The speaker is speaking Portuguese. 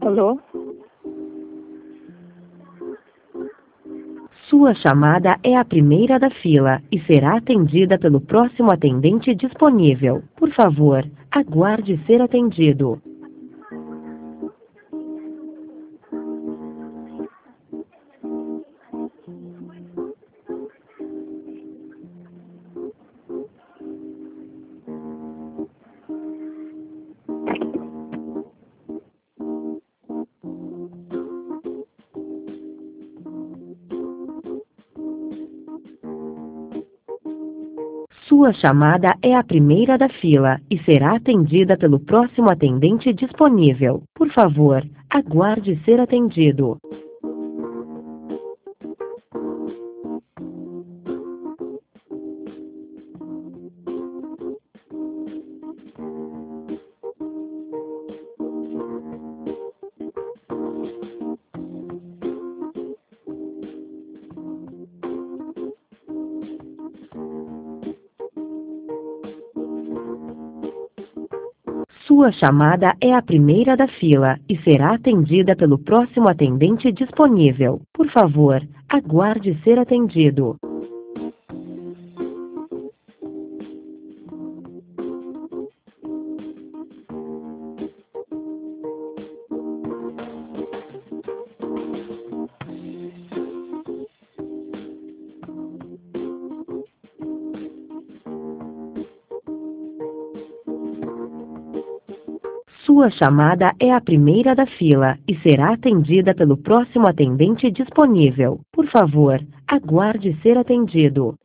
Alô? Sua chamada é a primeira da fila e será atendida pelo próximo atendente disponível. Por favor, aguarde ser atendido. Sua chamada é a primeira da fila e será atendida pelo próximo atendente disponível. Por favor, aguarde ser atendido. Sua chamada é a primeira da fila e será atendida pelo próximo atendente disponível. Por favor, aguarde ser atendido. Sua chamada é a primeira da fila e será atendida pelo próximo atendente disponível. Por favor, aguarde ser atendido.